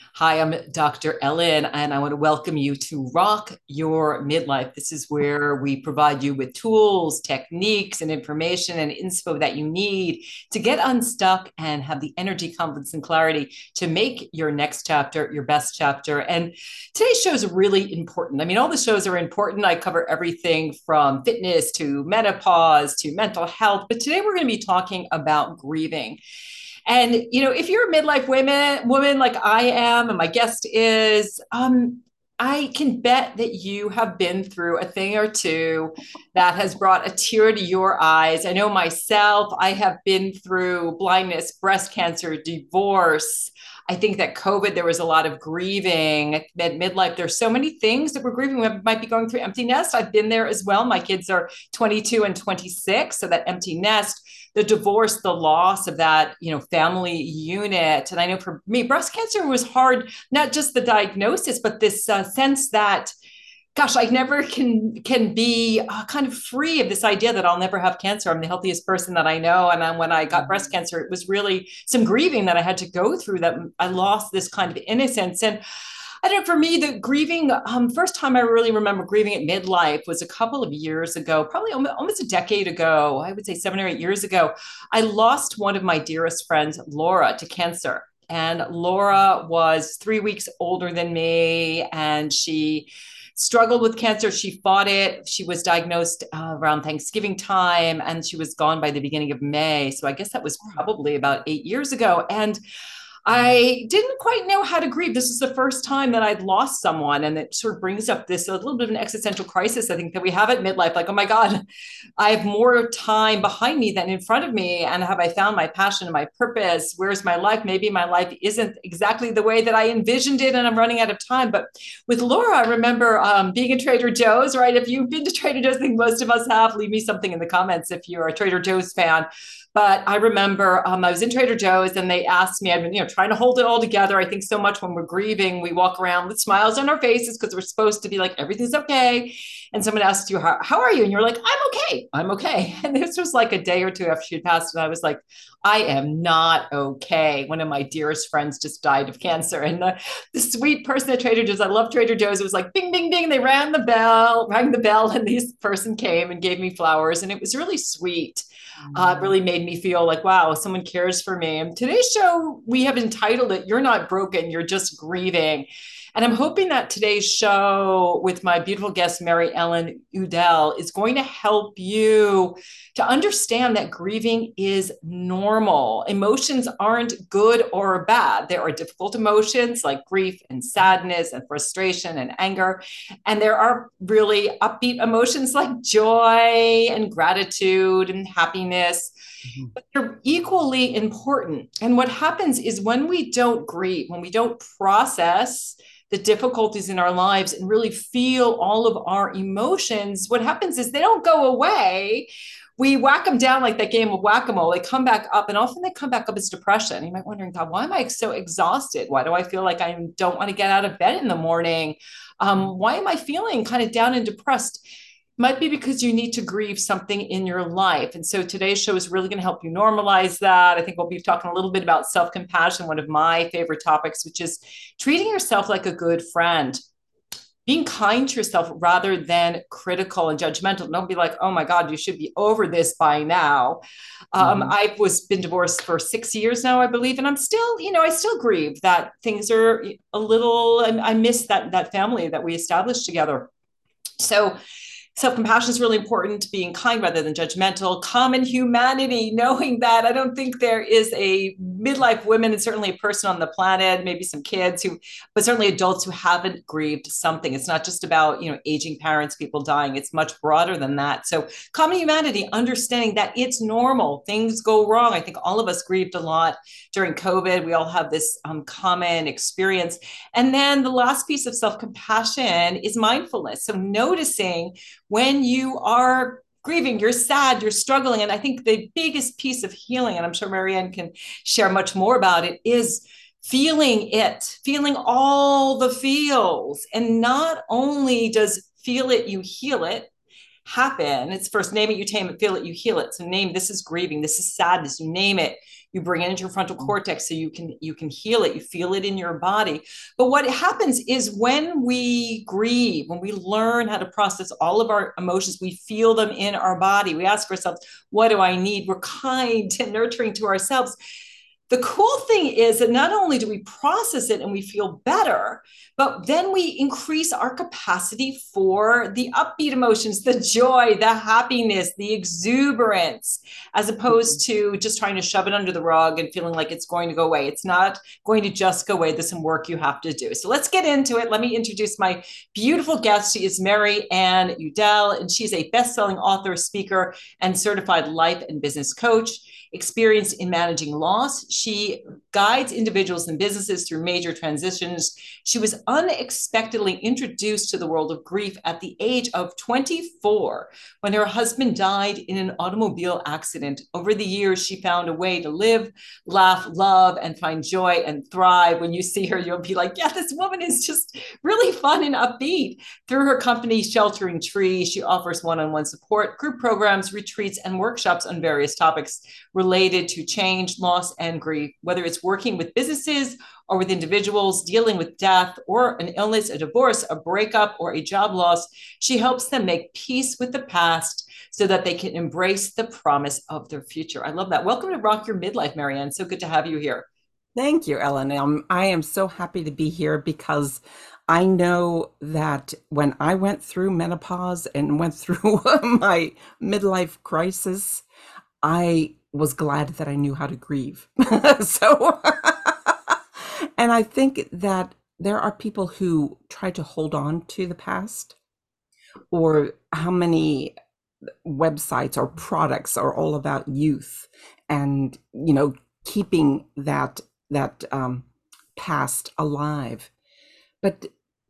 Hi, I'm Dr. Ellen, and I want to welcome you to Rock Your Midlife. This is where we provide you with tools, techniques, and information and info that you need to get unstuck and have the energy, confidence, and clarity to make your next chapter your best chapter. And today's show is really important. I mean, all the shows are important. I cover everything from fitness to menopause to mental health, but today we're going to be talking about grieving. And if you're a midlife woman like I am, and my guest is, I can bet that you have been through a thing or two that has brought a tear to your eyes. I know myself, I have been through blindness, breast cancer, divorce. I think that COVID, there was a lot of grieving at midlife. There's so many things that we're grieving. We might be going through empty nest. I've been there as well. My kids are 22 and 26. So that empty nest, the divorce, the loss of that, family unit. And I know for me, breast cancer was hard, not just the diagnosis, but this sense that, gosh, I never can be kind of free of this idea that I'll never have cancer. I'm the healthiest person that I know. And then when I got breast cancer, it was really some grieving that I had to go through, that I lost this kind of innocence. And I don't know, for me, the grieving, first time I really remember grieving at midlife was a couple of years ago, probably almost a decade ago. I would say 7 or 8 years ago. I lost one of my dearest friends, Laura, to cancer. And Laura was 3 weeks older than me, and she struggled with cancer. She fought it. She was diagnosed around Thanksgiving time, and she was gone by the beginning of May. So I guess that was probably about 8 years ago. And I didn't quite know how to grieve. This is the first time that I'd lost someone. And it sort of brings up this a little bit of an existential crisis, I think, that we have at midlife. Like, oh my God, I have more time behind me than in front of me. And have I found my passion and my purpose? Where's my life? Maybe my life isn't exactly the way that I envisioned it, and I'm running out of time. But with Laura, I remember being in Trader Joe's, right? If you've been to Trader Joe's, I think most of us have. Leave me something in the comments if you're a Trader Joe's fan. But I remember I was in Trader Joe's, and they asked me, I've been, trying to hold it all together. I think so much when we're grieving, we walk around with smiles on our faces because we're supposed to be like, everything's okay. And someone asks you, how are you? And you're like, I'm okay. I'm okay. And this was like a day or two after she had passed. And I was like, I am not okay. One of my dearest friends just died of cancer. And the sweet person at Trader Joe's, I love Trader Joe's. It was like, bing, bing, bing. They rang the bell, and this person came and gave me flowers. And it was really sweet. It really made me feel like, wow, someone cares for me. And today's show, we have entitled it, You're Not Broken, You're Just Grieving. And I'm hoping that today's show with my beautiful guest, Mary Ellen Udell, is going to help you to understand that grieving is normal. Emotions aren't good or bad. There are difficult emotions like grief and sadness and frustration and anger. And there are really upbeat emotions like joy and gratitude and happiness. But they're equally important. And what happens is when we don't grieve, when we don't process the difficulties in our lives and really feel all of our emotions, what happens is they don't go away. We whack them down like that game of whack-a-mole. They come back up, and often they come back up as depression. You might be wondering, God, why am I so exhausted? Why do I feel like I don't want to get out of bed in the morning? Why am I feeling kind of down and depressed? Might be because you need to grieve something in your life. And so today's show is really going to help you normalize that. I think we'll be talking a little bit about self-compassion, one of my favorite topics, which is treating yourself like a good friend, being kind to yourself rather than critical and judgmental. Don't be like, oh my God, you should be over this by now. I've been divorced for 6 years now, I believe, and I'm still, I still grieve that things are a little, and I miss that family that we established together. So self-compassion is really important, being kind rather than judgmental, common humanity, knowing that I don't think there is a midlife woman, and certainly a person on the planet, maybe some kids but certainly adults who haven't grieved something. It's not just about, aging parents, people dying. It's much broader than that. So common humanity, understanding that it's normal. Things go wrong. I think all of us grieved a lot during COVID. We all have this common experience. And then the last piece of self-compassion is mindfulness. So noticing when you are grieving, you're sad, you're struggling. And I think the biggest piece of healing, and I'm sure Marianne can share much more about it, is feeling it, feeling all the feels. And not only does feel it, you heal it. happen, it's first name it, you tame it, feel it, you heal it. So name, this is grieving, this is sadness, you name it, you bring it into your frontal cortex so you can heal it, you feel it in your body. But what happens is when we grieve, when we learn how to process all of our emotions, we feel them in our body, we ask ourselves, what do I need? We're kind and nurturing to ourselves. The cool thing is that not only do we process it and we feel better, but then we increase our capacity for the upbeat emotions, the joy, the happiness, the exuberance, as opposed to just trying to shove it under the rug and feeling like it's going to go away. It's not going to just go away. There's some work you have to do. So let's get into it. Let me introduce my beautiful guest. She is Mary Ann Udell, and she's a best-selling author, speaker, and certified life and business coach. Experienced in managing loss. She guides individuals and businesses through major transitions. She was unexpectedly introduced to the world of grief at the age of 24 when her husband died in an automobile accident. Over the years, she found a way to live, laugh, love, and find joy and thrive. When you see her, you'll be like, yeah, this woman is just really fun and upbeat. Through her company, Sheltering Tree, she offers one-on-one support, group programs, retreats, and workshops on various topics related to change, loss, and grief, whether it's working with businesses or with individuals dealing with death or an illness, a divorce, a breakup, or a job loss. She helps them make peace with the past so that they can embrace the promise of their future. I love that. Welcome to Rock Your Midlife, Mary Ann. So good to have you here. Thank you, Ellen. I am so happy to be here because I know that when I went through menopause and went through my midlife crisis, I was glad that I knew how to grieve. So, and I think that there are people who try to hold on to the past, or how many websites or products are all about youth and, keeping that past alive. But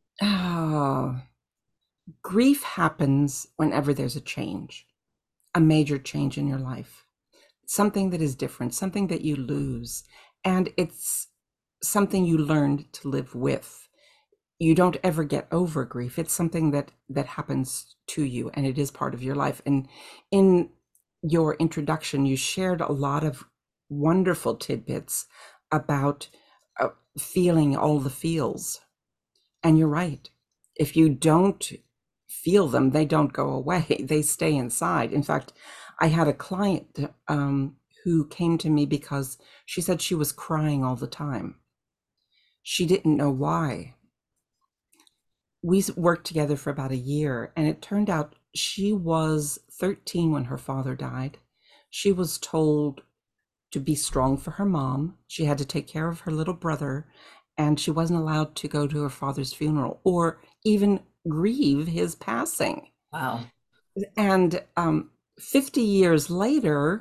uh, grief happens whenever there's a change, a major change in your life, something that is different, something that you lose, and it's something you learned to live with. You don't ever get over grief. It's something that happens to you, and it is part of your life. And in your introduction, you shared a lot of wonderful tidbits about feeling all the feels. And you're right. If you don't feel them, they don't go away. They stay inside. In fact, I had a client who came to me because she said she was crying all the time. She didn't know why. We worked together for about a year, and it turned out she was 13 when her father died. She was told to be strong for her mom. She had to take care of her little brother, and she wasn't allowed to go to her father's funeral or even grieve his passing. Wow. And 50 years later,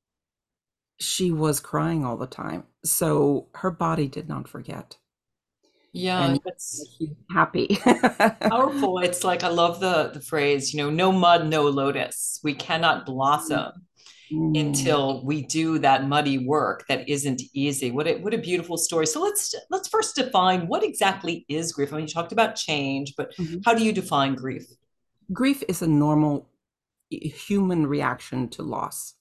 she was crying all the time. So her body did not forget. Yeah, And that's she's happy. powerful. It's like I love the phrase, no mud, no lotus. We cannot blossom Mm, until we do that muddy work that isn't easy. What a beautiful story. So let's first define what exactly is grief. I mean, you talked about change, but mhm. how do you define grief? Grief is a normal human reaction to loss.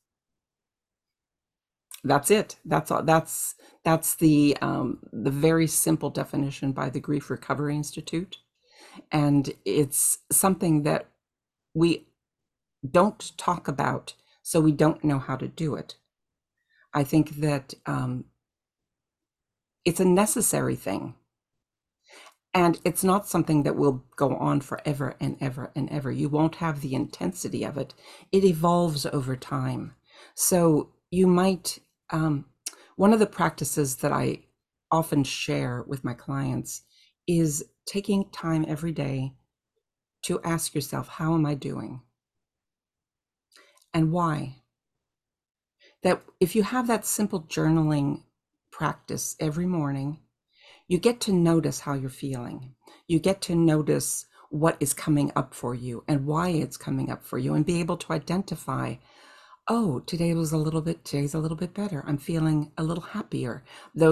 That's it. That's all. That's the very simple definition by the Grief Recovery Institute, and it's something that we don't talk about, so we don't know how to do it. I think that it's a necessary thing, and it's not something that will go on forever and ever and ever. You won't have the intensity of it. It evolves over time. So you might, one of the practices that I often share with my clients is taking time every day to ask yourself, how am I doing? And why? That if you have that simple journaling practice every morning, you get to notice how you're feeling. You get to notice what is coming up for you and why it's coming up for you, and be able to identify, oh, today's a little bit better. I'm feeling a little happier.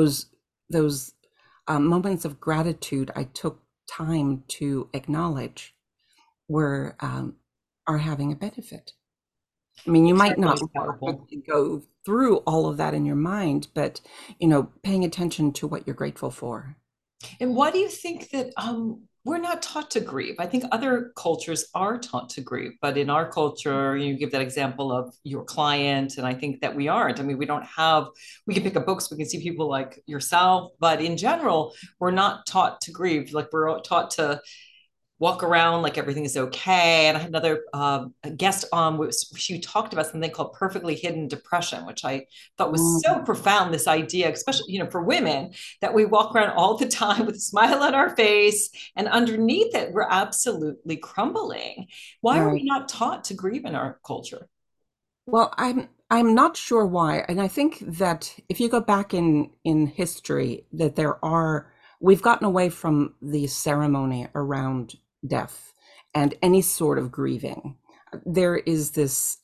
Those moments of gratitude I took time to acknowledge were are having a benefit. I mean, you It's might not really powerful. go through all of that in your mind, but paying attention to what you're grateful for. And why do you think that we're not taught to grieve? I think other cultures are taught to grieve, but in our culture, you give that example of your client, and I think that we aren't. I mean, we don't have, we can pick up books, we can see people like yourself, but in general, we're not taught to grieve. Like we're taught to walk around like everything is okay. And I had another guest on, she talked about something called perfectly hidden depression, which I thought was so Mm, profound. This idea, especially for women, that we walk around all the time with a smile on our face, and underneath it, we're absolutely crumbling. Why are we right. not taught to grieve in our culture? Well, I'm not sure why, and I think that if you go back in history, that we've gotten away from the ceremony around death and any sort of grieving. There is this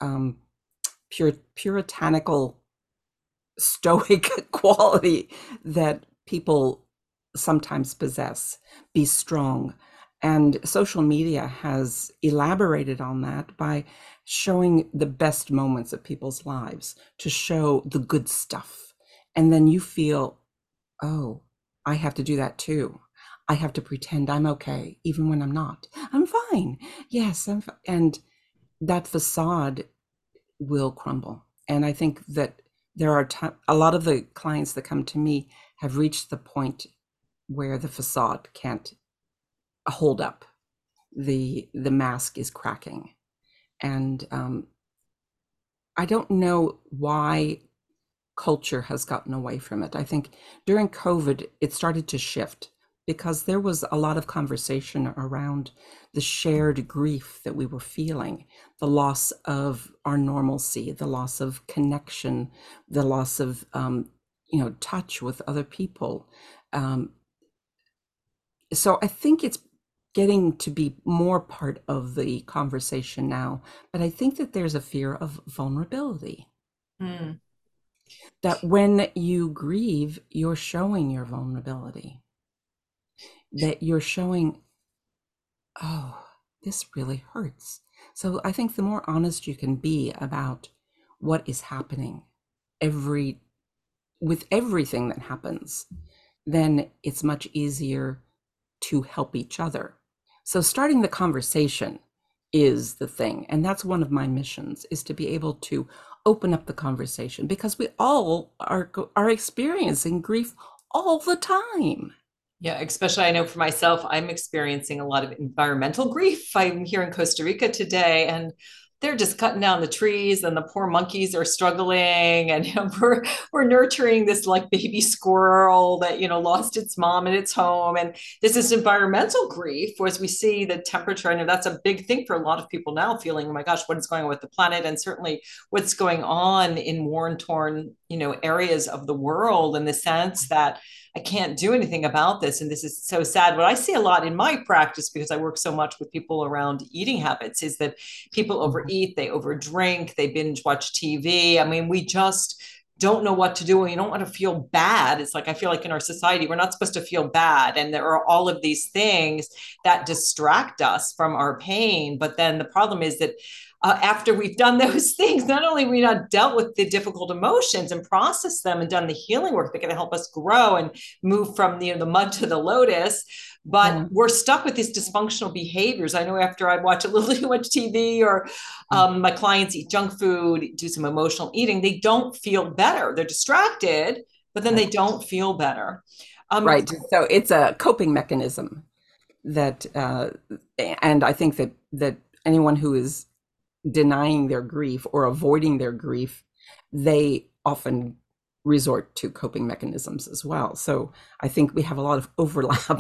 puritanical stoic quality that people sometimes possess. Be strong. And social media has elaborated on that by showing the best moments of people's lives, to show the good stuff. And then you feel, oh, I have to do that too. I have to pretend I'm okay, even when I'm not. I'm fine. Yes, and that facade will crumble. And I think that there are a lot of the clients that come to me have reached the point where the facade can't hold up. The mask is cracking, and I don't know why culture has gotten away from it. I think during COVID, it started to shift because there was a lot of conversation around the shared grief that we were feeling, the loss of our normalcy, the loss of connection, the loss of touch with other people. Um, so I think it's getting to be more part of the conversation now, but I think that there's a fear of vulnerability, Hmm. that when you grieve, you're showing your vulnerability, that you're showing, oh, this really hurts. So I think the more honest you can be about what is happening every with everything that happens, then it's much easier to help each other. So starting the conversation is the thing. And that's one of my missions, is to be able to open up the conversation, because we all are experiencing grief all the time. Yeah, especially I know for myself, I'm experiencing a lot of environmental grief. I'm here in Costa Rica today, and they're just cutting down the trees, and the poor monkeys are struggling. And we're nurturing this like baby squirrel that lost its mom and its home, and this is environmental grief. As we see the temperature, I know that's a big thing for a lot of people now, feeling, oh my gosh, what is going on with the planet, and certainly what's going on in war torn areas of the world, in the sense that I can't do anything about this. And this is so sad. What I see a lot in my practice, because I work so much with people around eating habits, is that people overeat, they overdrink, they binge watch TV. I mean, we just don't know what to do, and you don't want to feel bad. It's like, I feel like in our society, we're not supposed to feel bad. And there are all of these things that distract us from our pain. But then the problem is that after we've done those things, not only have we not dealt with the difficult emotions and processed them and done the healing work that can help us grow and move from the mud to the lotus, but Yeah. we're stuck with these dysfunctional behaviors. I know after I watch a little too much TV, or my clients eat junk food, do some emotional eating, they don't feel better. They're distracted, but then they Right. don't feel better. Um, Right. So it's a coping mechanism that, and I think that anyone who is denying their grief or avoiding their grief, they often resort to coping mechanisms as well. So I think we have a lot of overlap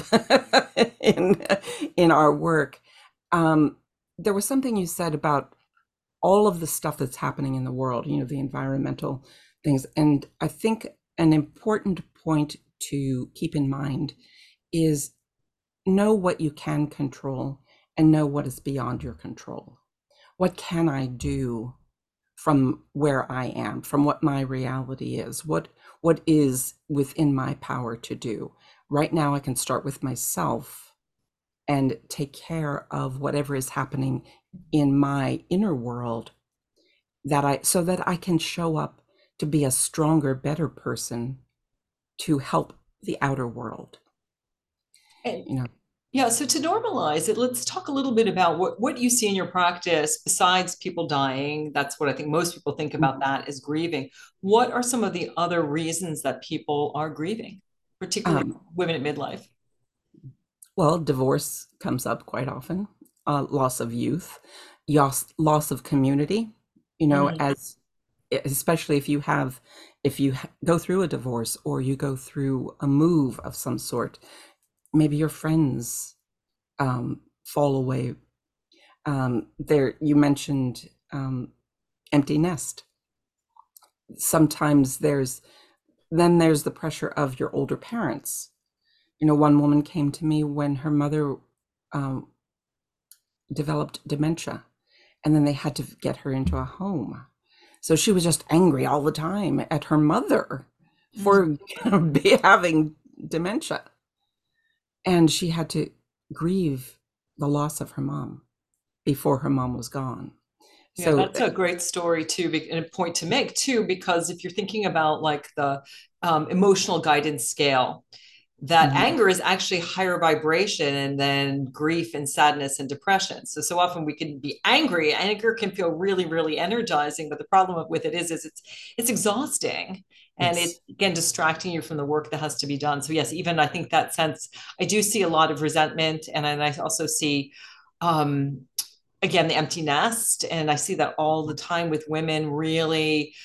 in in our work. Um, there was something you said about all of the stuff that's happening in the world, the environmental things, and I think an important point to keep in mind is know what you can control and know what is beyond your control. What can I do from where I am, from what my reality is? What is within my power to do? Right now I can start with myself and take care of whatever is happening in my inner world, so that I can show up to be a stronger, better person to help the outer world. And You know, yeah, so to normalize it, let's talk a little bit about what you see in your practice besides people dying. That's what I think most people think about, that is grieving. What are some of the other reasons that people are grieving, particularly um, women at midlife? well, divorce comes up quite often, loss of youth, loss of community. You know, Mm, as especially if you go through a divorce or you go through a move of some sort, maybe your friends fall away. There, you mentioned empty nest. Sometimes there's the pressure of your older parents. You know, one woman came to me when her mother um, developed dementia, and then they had to get her into a home. So she was just angry all the time at her mother mm. for having dementia. And she had to grieve the loss of her mom before her mom was gone. Yeah, So, that's a great story too, and a point to make too, because if you're thinking about like the emotional guidance scale, that mhm, anger is actually higher vibration than grief and sadness and depression. So often we can be angry. Anger can feel really, really energizing, but the problem with it is it's exhausting. And it's yes, again distracting you from the work that has to be done. So yes, even I think that sense, I do see a lot of resentment, and I also see um, again the empty nest, and I see that all the time with women really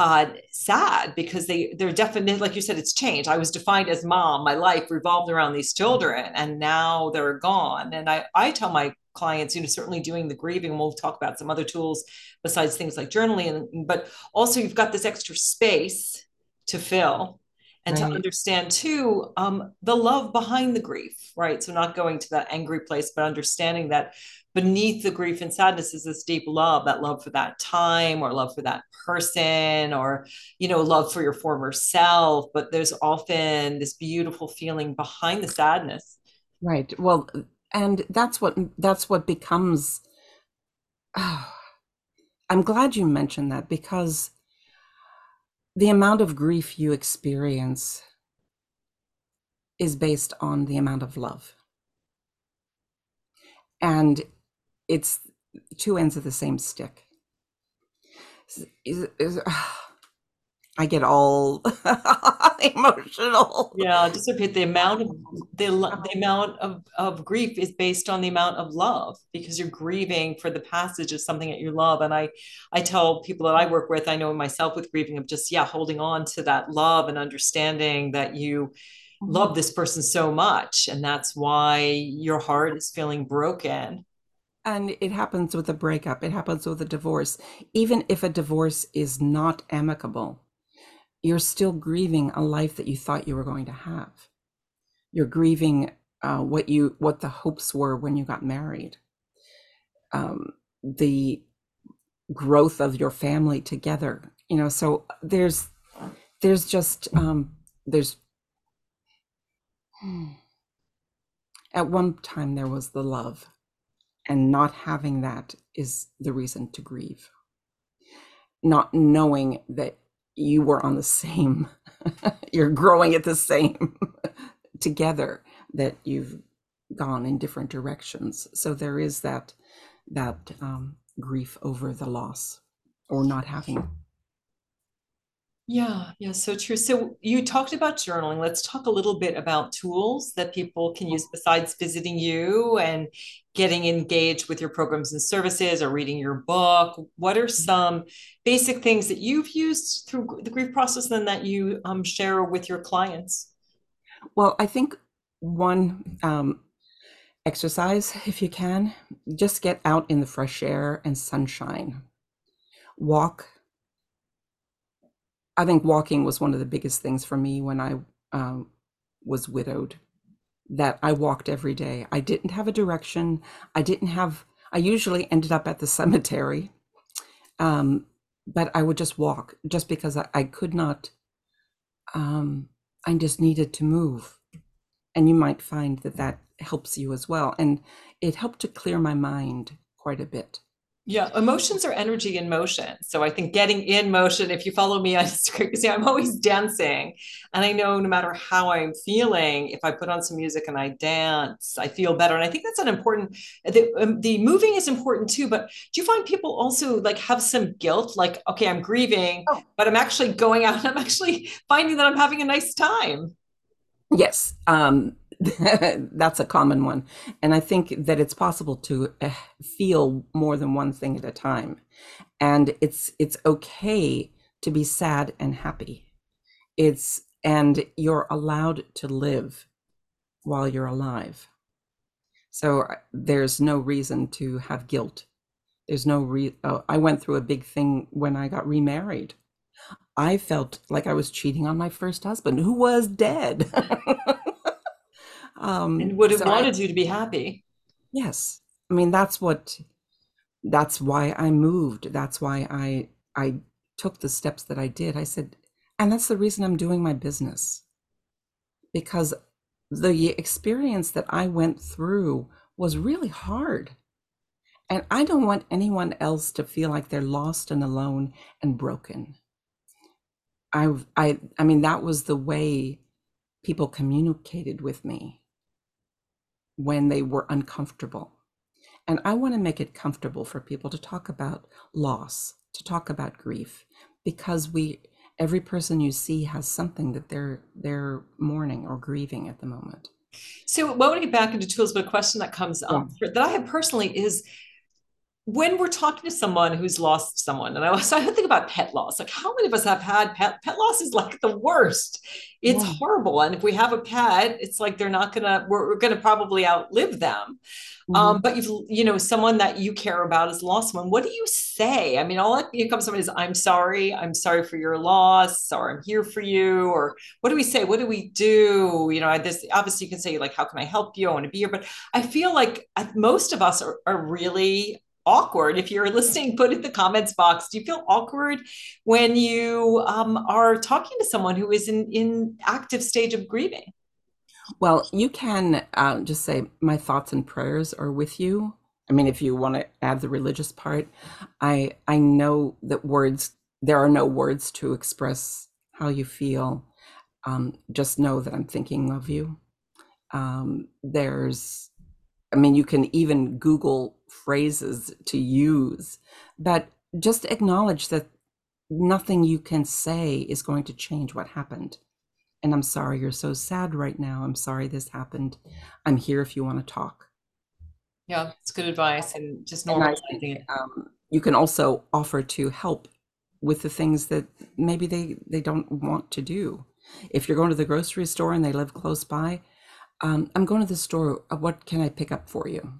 sad because they're definitely, like you said, it's changed. I was defined as mom, my life revolved around these children, and now they're gone. And I tell my clients, certainly doing the grieving, and we'll talk about some other tools besides things like journaling, but also you've got this extra space to fill and to right, understand too the love behind the grief, right? So not going to that angry place, but understanding that beneath the grief and sadness is this deep love, that love for that time or love for that person, or love for your former self. But there's often this beautiful feeling behind the sadness. right. Well, and that's what becomes. Oh, I'm glad you mentioned that, because the amount of grief you experience is based on the amount of love. And it's two ends of the same stick. I get all emotional. Yeah, just repeat the amount of grief is based on the amount of love, because you're grieving for the passage of something that you love. And I tell people that I work with, I know myself with grieving, of just holding on to that love and understanding that you Mhm. love this person so much, and that's why your heart is feeling broken. And it happens with a breakup, it happens with a divorce. Even if a divorce is not amicable, you're still grieving a life that you thought you were going to have. You're grieving what the hopes were when you got married, the growth of your family together. So there's just there's at one time there was the love, and not having that is the reason to grieve. Not knowing that you were on the same, you're growing at the same together, that you've gone in different directions. So there is that grief over the loss or not having. Yeah, yeah, so true. So you talked about journaling. Let's talk a little bit about tools that people can use besides visiting you and getting engaged with your programs and services or reading your book. What are some basic things that you've used through the grief process and that you share with your clients? Well, I think one, exercise, if you can, just get out in the fresh air and sunshine. Walk. I think walking was one of the biggest things for me when I was widowed, that I walked every day. I didn't have a direction. I usually ended up at the cemetery, um, but I would just walk just because I could not, um, I just needed to move. And you might find that helps you as well. And it helped to clear my mind quite a bit. Yeah, emotions are energy in motion. So I think getting in motion, if you follow me on Instagram, you see I'm always dancing. And I know no matter how I'm feeling, if I put on some music and I dance, I feel better. And I think that's an important, the moving is important too. But do you find people also like have some guilt? Like, okay, I'm grieving, Oh, but I'm actually going out and I'm actually finding that I'm having a nice time. yes, that's a common one. And I think that it's possible to feel more than one thing at a time. And it's okay to be sad and happy. And you're allowed to live while you're alive. So there's no reason to have guilt. There's no I went through a big thing when I got remarried. I felt like I was cheating on my first husband, who was dead. And would have So I, wanted you to be happy. yes, I mean that's why I moved. That's why I took the steps that I did. I said, and that's the reason I'm doing my business, because the experience that I went through was really hard. And I don't want anyone else to feel like they're lost and alone and broken. I mean, that was the way people communicated with me when they were uncomfortable. And I want to make it comfortable for people to talk about loss, to talk about grief, because every person you see has something that they're mourning or grieving at the moment. So, when we get back into tools, but a question that comes Yeah. up that I have personally is when we're talking to someone who's lost someone, and I think about pet loss. Like, how many of us have had pet loss? Is like the worst. It's Yeah. horrible, and if we have a pet, it's like they're not gonna. We're gonna probably outlive them. Mhm. But you know, someone that you care about is lost someone. What do you say? I mean, all that comes to someone is, I'm sorry for your loss, or I'm here for you, or what do we say? What do we do? You know, this obviously you can say like, how can I help you? I want to be here, but I feel like most of us are really awkward. If you're listening, put in the comments box. Do you feel awkward when you are talking to someone who is in active stage of grieving? Well, you can just say, my thoughts and prayers are with you. I mean, if you want to add the religious part, I know that there are no words to express how you feel. Just know that I'm thinking of you. There's, I mean, you can even Google phrases to use, but just acknowledge that nothing you can say is going to change what happened. And I'm sorry you're so sad right now. I'm sorry this happened. I'm here if you want to talk. Yeah, it's good advice and just And I normalizing think it. you can also offer to help with the things that maybe they don't want to do. If you're going to the grocery store and they live close by, I'm going to the store. What can I pick up for you?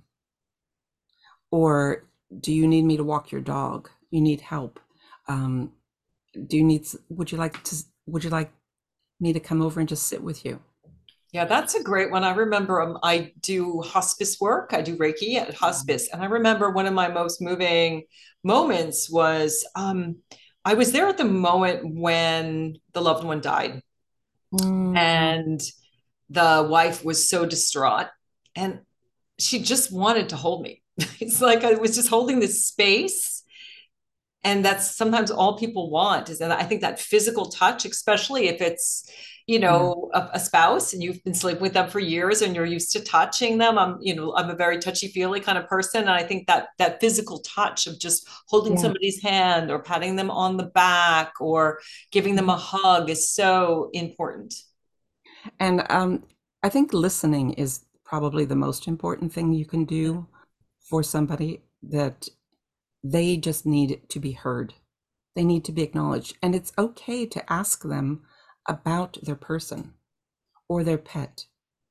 Or do you need me to walk your dog? You need help. Um, do you need? Would you like me to come over and just sit with you? Yeah, that's a great one. I remember I do hospice work. I do Reiki at hospice. And I remember one of my most moving moments was I was there at the moment when the loved one died. Mm, And the wife was so distraught. And she just wanted to hold me. It's like I was just holding this space, and that's sometimes all people want is that I think that physical touch, especially if it's you yeah, know a spouse and you've been sleeping with them for years and you're used to touching them. I'm a very touchy feely kind of person, and I think that that physical touch of just holding yeah. somebody's hand or patting them on the back or giving them Mhm. a hug is so important. And I think listening is probably the most important thing you can do for somebody, that they just need to be heard. They need to be acknowledged. And it's okay to ask them about their person or their pet,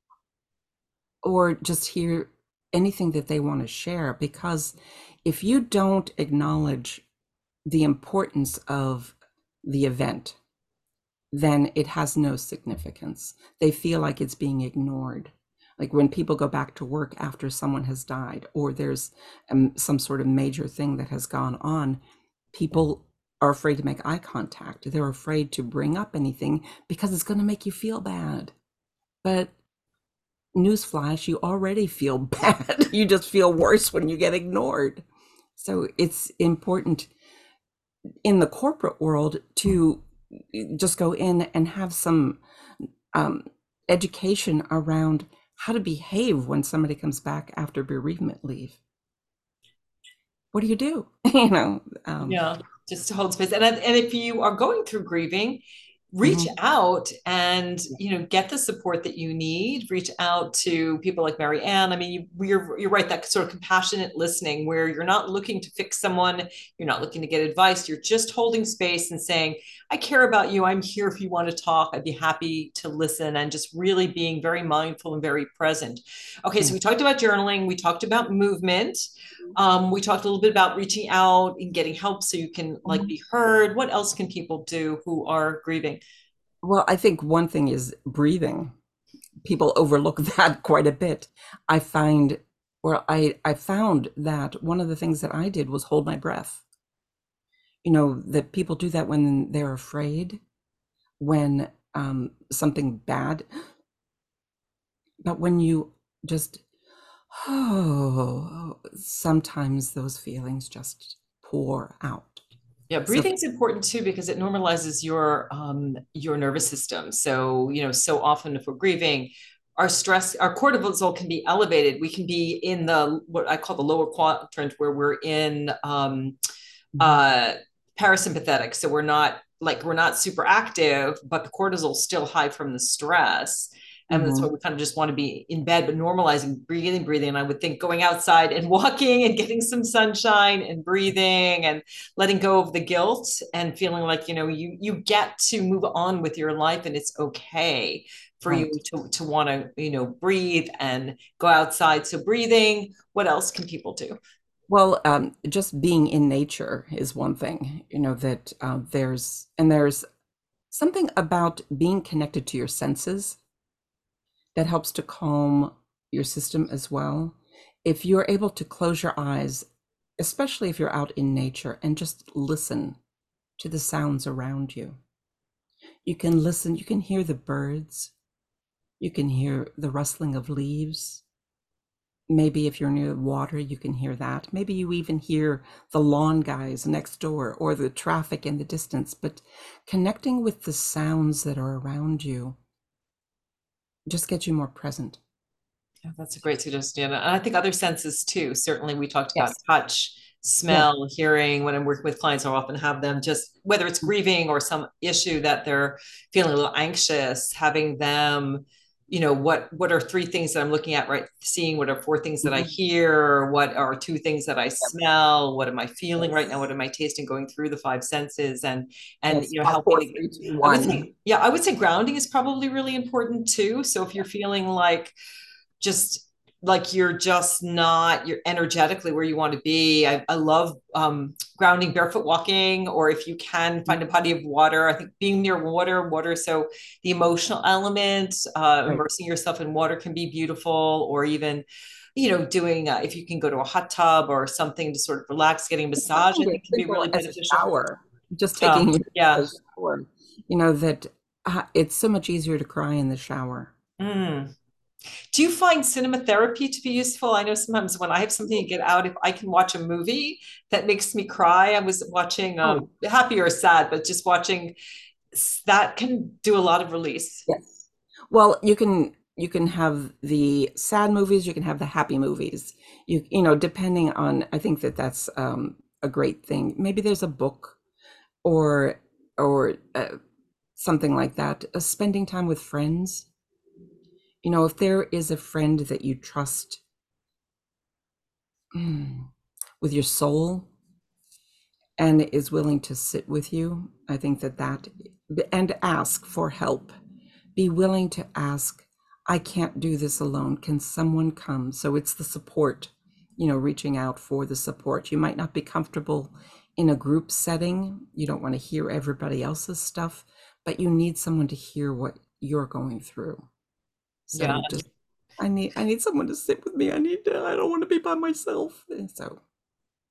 or just hear anything that they want to share. Because if you don't acknowledge the importance of the event, then it has no significance. They feel like it's being ignored. Like when people go back to work after someone has died, or there's some sort of major thing that has gone on, people are afraid to make eye contact. They're afraid to bring up anything because it's going to make you feel bad. But newsflash, you already feel bad. You just feel worse when you get ignored. So it's important in the corporate world to just go in and have some um, education around how to behave when somebody comes back after bereavement leave. What do you do? you know, um, Yeah, just to hold space. And if you are going through grieving, reach mhm. out and get the support that you need. Reach out to people like Mary Ann. I mean, you're right, that sort of compassionate listening where you're not looking to fix someone, you're not looking to get advice, you're just holding space and saying, I care about you, I'm here if you want to talk, I'd be happy to listen, and just really being very mindful and very present. Okay, so Yeah. we talked about journaling, we talked about movement. We talked a little bit about reaching out and getting help so you can like Mhm. be heard. What else can people do who are grieving? Well, I think one thing is breathing. People overlook that quite a bit. I find, I found that one of the things that I did was hold my breath. That people do that when they're afraid, when something bad, but when you just, oh, sometimes those feelings just pour out. Yeah, So, breathing is important too because it normalizes your nervous system. So, so often if we're grieving, our stress, our cortisol can be elevated. We can be in the what I call the lower quadrant where we're in mhm, uh parasympathetic. So we're not super active, but the cortisol is still high from the stress. And that's why mhm, we kind of just want to be in bed, but normalizing breathing. And I would think going outside and walking and getting some sunshine and breathing and letting go of the guilt and feeling like, you get to move on with your life and it's okay for right. you to want to, breathe and go outside. So breathing, what else can people do? Well, just being in nature is one thing, that there's something about being connected to your senses that helps to calm your system as well. If you're able to close your eyes, especially if you're out in nature, and just listen to the sounds around you, you can listen, you can hear the birds, you can hear the rustling of leaves. Maybe if you're near water, you can hear that. Maybe you even hear the lawn guys next door or the traffic in the distance, but connecting with the sounds that are around you just gets you more present. Yeah, that's a great suggestion. And I think other senses too. Certainly, we talked about Yes. touch, Yeah. smell, hearing. When I'm working with clients, I often have them just, whether it's grieving or some issue that they're feeling a little anxious, having them, what are three things that I'm looking at, right? Seeing what are four things that I Mhm. hear, what are two things that I Yep. smell, what am I feeling right now, Yes. what am I tasting, going through the five senses and Yes. Five, helping four, to three, two, I would one. say, yeah, I would say grounding is probably really important too. So if you're feeling like just like you're just not you're energetically where you want to be. I love grounding, barefoot walking, or if you can find a body of water. I think being near water, so the emotional element, Right. immersing yourself in water can be beautiful, or even doing if you can go to a hot tub or something to sort of relax, getting a massage, I Something as think can be simple really as a beneficial. shower, just taking a Yeah. shower, that it's so much easier to cry in the shower. Mm. Do you find cinema therapy to be useful? I know sometimes when I have something to get out, if I can watch a movie that makes me cry, I was watching Oh, happy or sad, but just watching that can do a lot of release. yes. Well, you can have the sad movies, you can have the happy movies. Depending on, I think that's a great thing. Maybe there's a book or something like that. Spending time with friends. If there is a friend that you trust with your soul and is willing to sit with you, I think and ask for help. Be willing to ask, I can't do this alone. Can someone come? So it's the support, reaching out for the support. You might not be comfortable in a group setting. You don't want to hear everybody else's stuff, but you need someone to hear what you're going through. Yeah. So just I need someone to sit with me. I don't want to be by myself. And so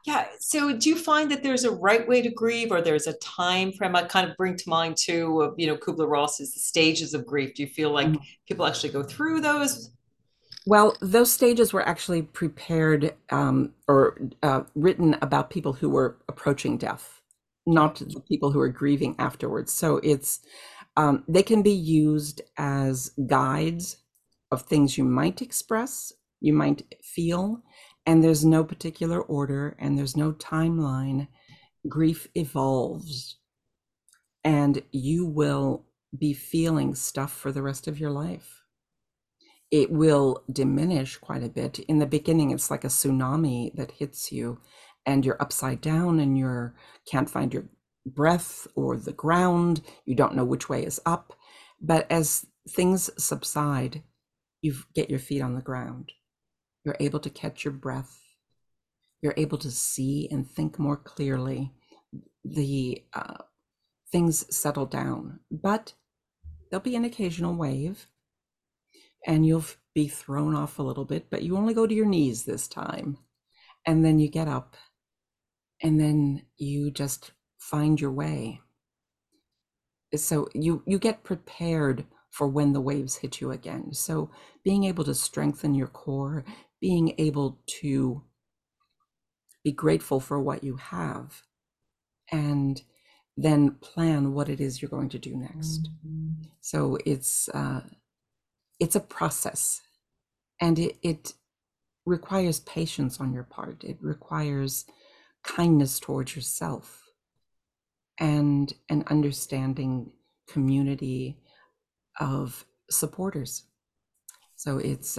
Yeah. So do you find that there's a right way to grieve or there's a time frame? I kind of bring to mind too, Kubler-Ross's the stages of grief. Do you feel like Mhm. people actually go through those? Well, those stages were actually prepared or written about people who were approaching death, not the people who are grieving afterwards. So they can be used as guides of things you might express, you might feel, and there's no particular order and there's no timeline. Grief evolves, and you will be feeling stuff for the rest of your life. It will diminish quite a bit. In the beginning, it's like a tsunami that hits you, and you're upside down and you can't find your breath or the ground. You don't know which way is up. But as things subside, you get your feet on the ground. You're able to catch your breath. You're able to see and think more clearly. The things settle down, but there'll be an occasional wave and you'll be thrown off a little bit, but you only go to your knees this time. And then you get up and then you just find your way. So you get prepared for when the waves hit you again. So being able to strengthen your core, being able to be grateful for what you have, and then plan what it is you're going to do next. So it's a process, and it requires patience on your part. It requires kindness towards yourself and an understanding community of supporters. So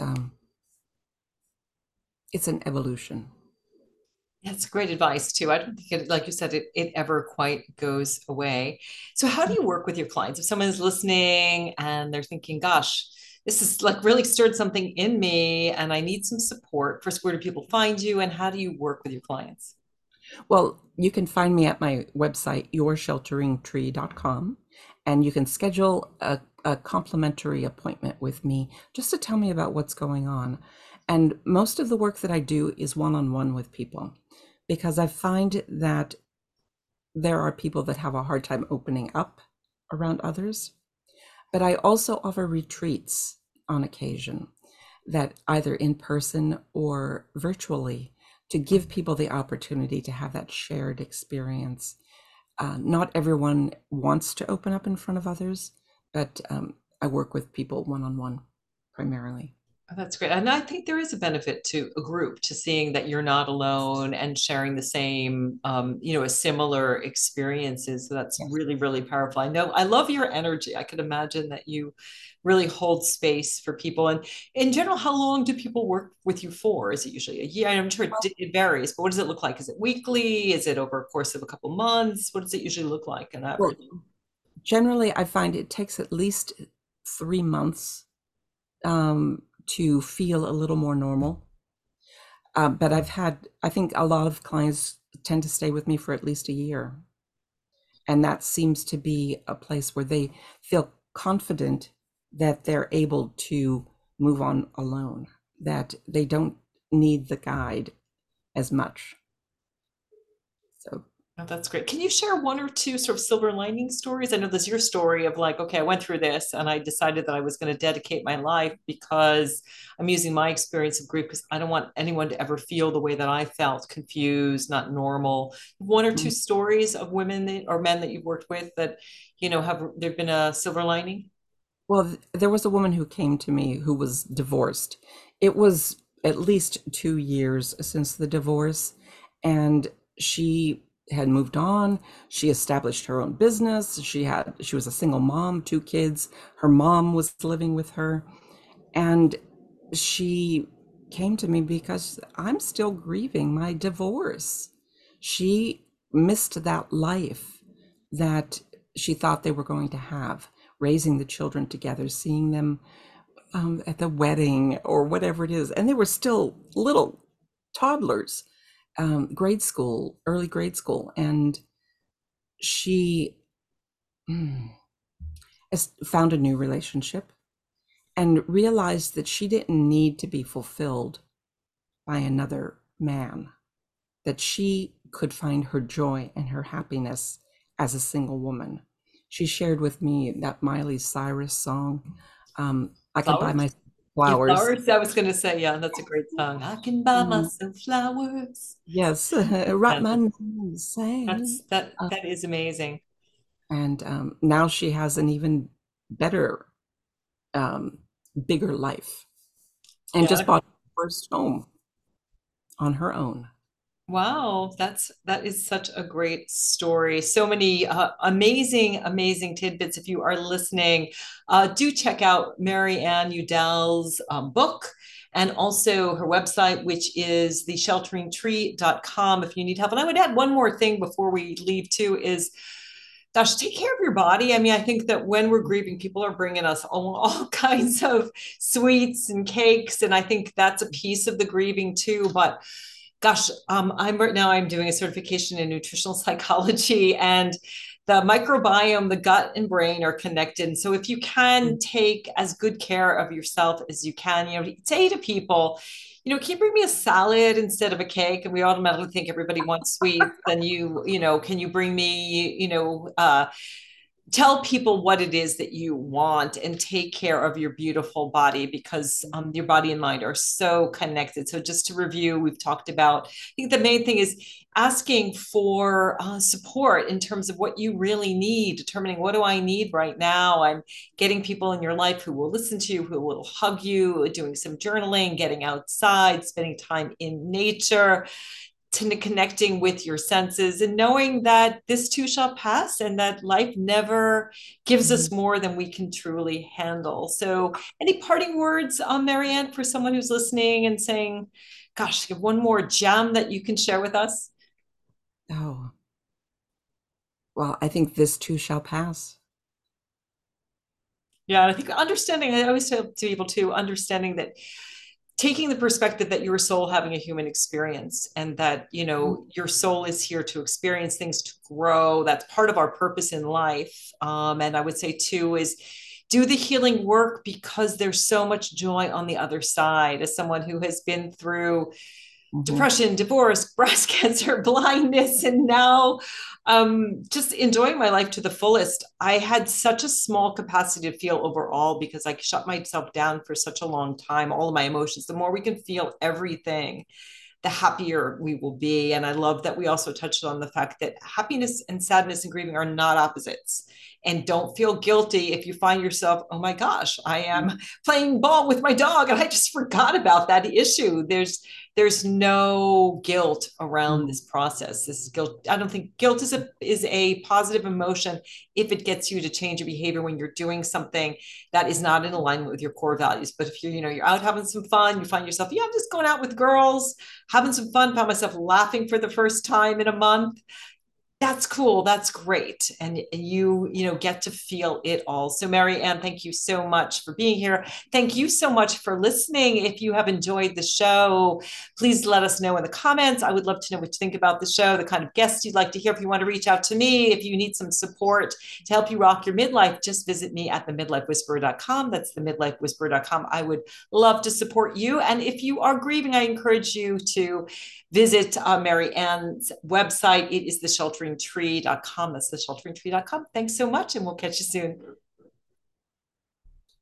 it's an evolution. That's great advice too. I don't think it, like you said, it ever quite goes away. So how do you work with your clients? If someone is listening and they're thinking, gosh, this is like really stirred something in me and I need some support. First, where do people find you and how do you work with your clients? Well, you can find me at my website, yourshelteringtree.com, and you can schedule a complimentary appointment with me just to tell me about what's going on. And most of the work that I do is one on one with people because I find that there are people that have a hard time opening up around others. But I also offer retreats on occasion that either in person or virtually to give people the opportunity to have that shared experience. Not everyone wants to open up in front of others, but I work with people one on one primarily. Oh, that's great. And I think there is a benefit to a group to seeing that you're not alone and sharing the same, a similar experiences. So that's Yes. really, really powerful. I know I love your energy. I could imagine that you really hold space for people. And in general, how long do people work with you for? Is it usually a year? I'm sure it varies, but what does it look like? Is it weekly? Is it over a course of a couple months? What does it usually look like on Well, average? generally, I find it takes at least 3 months to feel a little more normal. But I think a lot of clients tend to stay with me for at least a year. And that seems to be a place where they feel confident that they're able to move on alone, that they don't need the guide as much. So, Oh, that's great. Can you share one or two sort of silver lining stories? I know there's your story of like, okay, I went through this and I decided that I was going to dedicate my life because I'm using my experience of grief because I don't want anyone to ever feel the way that I felt, confused, not normal. One or two mm, stories of women or men that you've worked with that, have there been a silver lining? well, there was a woman who came to me who was divorced. It was at least 2 years since the divorce, and she had moved on. She established her own business. She was a single mom, 2 kids. Her mom was living with her, and she came to me because I'm still grieving my divorce. She missed that life that she thought they were going to have, raising the children together, seeing them at the wedding or whatever it is. And they were still little toddlers, grade school, early grade school. And she mm, found a new relationship and realized that she didn't need to be fulfilled by another man. that she could find her joy and her happiness as a single woman. She shared with me that Miley Cyrus song, I can buy Flowers? my Yeah, flowers. flowers. I was going to say, yeah, that's a great song. I can buy Mm, myself flowers. yes, write Yeah, my name and say. that is amazing. And now she has an even better, um, bigger life, and just Yeah. bought her first home on her own. Wow, that is such a great story. So many amazing tidbits. If you are listening, do check out Mary Ann Udell's book and also her website, which is theshelteringtree.com if you need help. And I would add one more thing before we leave too is gosh, take care of your body. I mean, I think that when we're grieving, people are bringing us all kinds of sweets and cakes. And I think that's a piece of the grieving too. But gosh, I'm right now, I'm doing a certification in nutritional psychology and the microbiome, the gut and brain are connected. And so if you can take as good care of yourself as you can, say to people, can you bring me a salad instead of a cake? And we automatically think everybody wants sweets. Then can you bring me, tell people what it is that you want and take care of your beautiful body because your body and mind are so connected. So just to review, we've talked about, I think the main thing is asking for support in terms of what you really need, determining what do I need right now, and getting people in your life who will listen to you, who will hug you, doing some journaling, getting outside, spending time in nature, to connecting with your senses and knowing that this too shall pass and that life never gives us Mhm. more than we can truly handle. So, any parting words, Mary Ann, for someone who's listening and saying, gosh, give one more gem that you can share with us? Oh, well, I think this too shall pass. Yeah, I think understanding, I always tell people to understanding that taking the perspective that you're a soul having a human experience and that your soul is here to experience things, to grow. That's part of our purpose in life. And I would say too is do the healing work because there's so much joy on the other side. As someone who has been through Mhm. depression, divorce, breast cancer, blindness, and now just enjoying my life to the fullest. I had such a small capacity to feel overall because I shut myself down for such a long time, all of my emotions. The more we can feel everything, the happier we will be. And I love that we also touched on the fact that happiness and sadness and grieving are not opposites. And don't feel guilty if you find yourself, oh my gosh, I am playing ball with my dog and I just forgot about that issue. There's no guilt around Mhm. this process. This is guilt. I don't think guilt is a positive emotion if it gets you to change your behavior when you're doing something that is not in alignment with your core values. But if you're out having some fun, you find yourself, yeah, I'm just going out with girls, having some fun, found myself laughing for the first time in a month. That's cool. That's great. And you get to feel it all. So Mary Ann, thank you so much for being here. Thank you so much for listening. If you have enjoyed the show, please let us know in the comments. I would love to know what you think about the show, the kind of guests you'd like to hear. If you want to reach out to me, if you need some support to help you rock your midlife, just visit me at themidlifewhisperer.com. That's themidlifewhisperer.com. I would love to support you. And if you are grieving, I encourage you to visit Mary Ann's website. It is theshelteringtree.com. That's theshelteringtree.com. Thanks so much, and we'll catch you soon.